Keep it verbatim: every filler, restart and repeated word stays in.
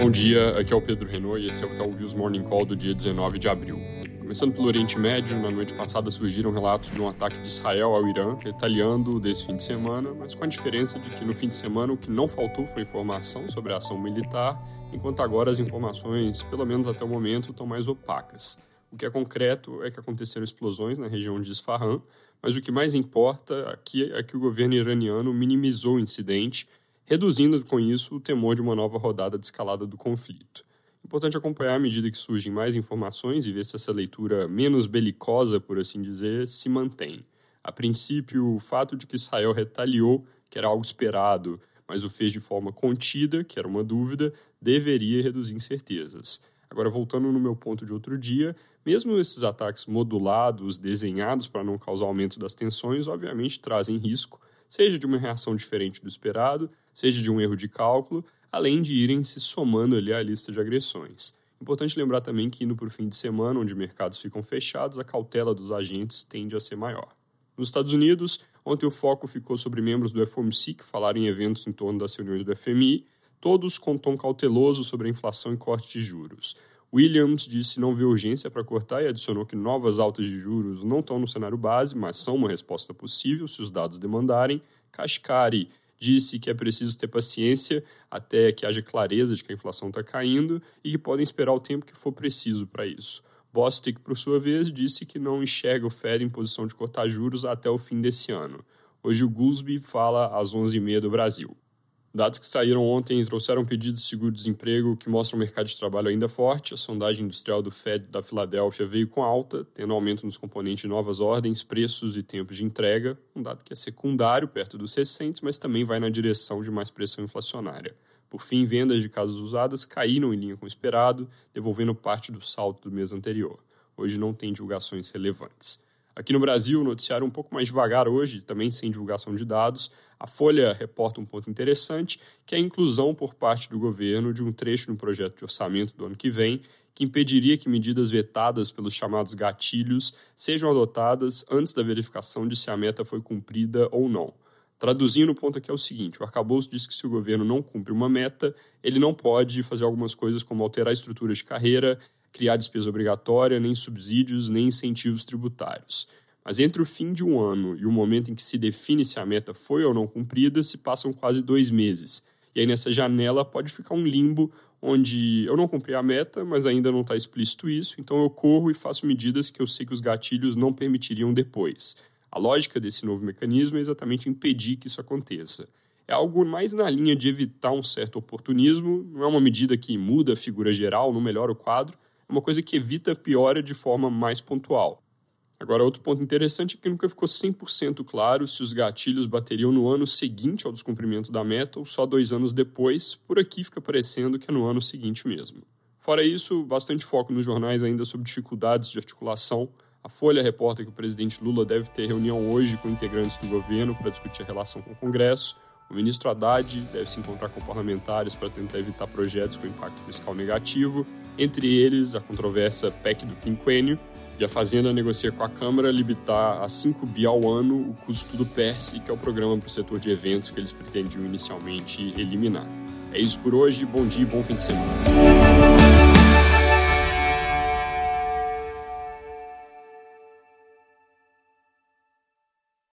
Bom dia, aqui é o Pedro Renault e esse é o Talvez Morning Call do dia dezenove de abril. Começando pelo Oriente Médio, na noite passada surgiram relatos de um ataque de Israel ao Irã, retaliando desse fim de semana, mas com a diferença de que no fim de semana o que não faltou foi informação sobre a ação militar, enquanto agora as informações, pelo menos até o momento, estão mais opacas. O que é concreto é que aconteceram explosões na região de Isfahan, mas o que mais importa aqui é que o governo iraniano minimizou o incidente, reduzindo com isso o temor de uma nova rodada de escalada do conflito. Importante acompanhar à medida que surgem mais informações e ver se essa leitura menos belicosa, por assim dizer, se mantém. A princípio, o fato de que Israel retaliou, que era algo esperado, mas o fez de forma contida, que era uma dúvida, deveria reduzir incertezas. Agora, voltando no meu ponto de outro dia, mesmo esses ataques modulados, desenhados para não causar aumento das tensões, obviamente trazem risco, seja de uma reação diferente do esperado, seja de um erro de cálculo, além de irem se somando ali à lista de agressões. Importante lembrar também que indo para o fim de semana, onde mercados ficam fechados, a cautela dos agentes tende a ser maior. Nos Estados Unidos, ontem o foco ficou sobre membros do F O M C que falaram em eventos em torno das reuniões do F M I, todos com tom cauteloso sobre a inflação e corte de juros. Williams disse não ver urgência para cortar e adicionou que novas altas de juros não estão no cenário base, mas são uma resposta possível se os dados demandarem. Kashkari disse que é preciso ter paciência até que haja clareza de que a inflação está caindo e que podem esperar o tempo que for preciso para isso. Bostic, por sua vez, disse que não enxerga o Fed em posição de cortar juros até o fim desse ano. Hoje o Goolsbee fala às onze e meia do Brasil. Dados que saíram ontem trouxeram pedidos de seguro-desemprego que mostram o mercado de trabalho ainda forte. A sondagem industrial do Fed da Filadélfia veio com alta, tendo aumento nos componentes de novas ordens, preços e tempos de entrega, um dado que é secundário perto dos recentes, mas também vai na direção de mais pressão inflacionária. Por fim, vendas de casas usadas caíram em linha com o esperado, devolvendo parte do salto do mês anterior. Hoje não tem divulgações relevantes. Aqui no Brasil, o noticiário um pouco mais devagar hoje, também sem divulgação de dados. A Folha reporta um ponto interessante, que é a inclusão por parte do governo de um trecho no projeto de orçamento do ano que vem, que impediria que medidas vetadas pelos chamados gatilhos sejam adotadas antes da verificação de se a meta foi cumprida ou não. Traduzindo, o ponto aqui é o seguinte: o arcabouço diz que se o governo não cumpre uma meta, ele não pode fazer algumas coisas como alterar a estrutura de carreira, criar despesa obrigatória, nem subsídios, nem incentivos tributários. Mas entre o fim de um ano e o momento em que se define se a meta foi ou não cumprida, se passam quase dois meses. E aí nessa janela pode ficar um limbo onde eu não cumpri a meta, mas ainda não está explícito isso, então eu corro e faço medidas que eu sei que os gatilhos não permitiriam depois. A lógica desse novo mecanismo é exatamente impedir que isso aconteça. É algo mais na linha de evitar um certo oportunismo, não é uma medida que muda a figura geral, não melhora o quadro, é uma coisa que evita a piora de forma mais pontual. Agora, outro ponto interessante é que nunca ficou cem por cento claro se os gatilhos bateriam no ano seguinte ao descumprimento da meta ou só dois anos depois. Por aqui fica parecendo que é no ano seguinte mesmo. Fora isso, bastante foco nos jornais ainda sobre dificuldades de articulação. A Folha reporta que o presidente Lula deve ter reunião hoje com integrantes do governo para discutir a relação com o Congresso. O ministro Haddad deve se encontrar com parlamentares para tentar evitar projetos com impacto fiscal negativo, entre eles a controversa P E C do quinquênio, e a Fazenda negocia com a Câmara limitar a cinco bi ao ano o custo do P E R S, que é o programa para o setor de eventos que eles pretendiam inicialmente eliminar. É isso por hoje, bom dia e bom fim de semana.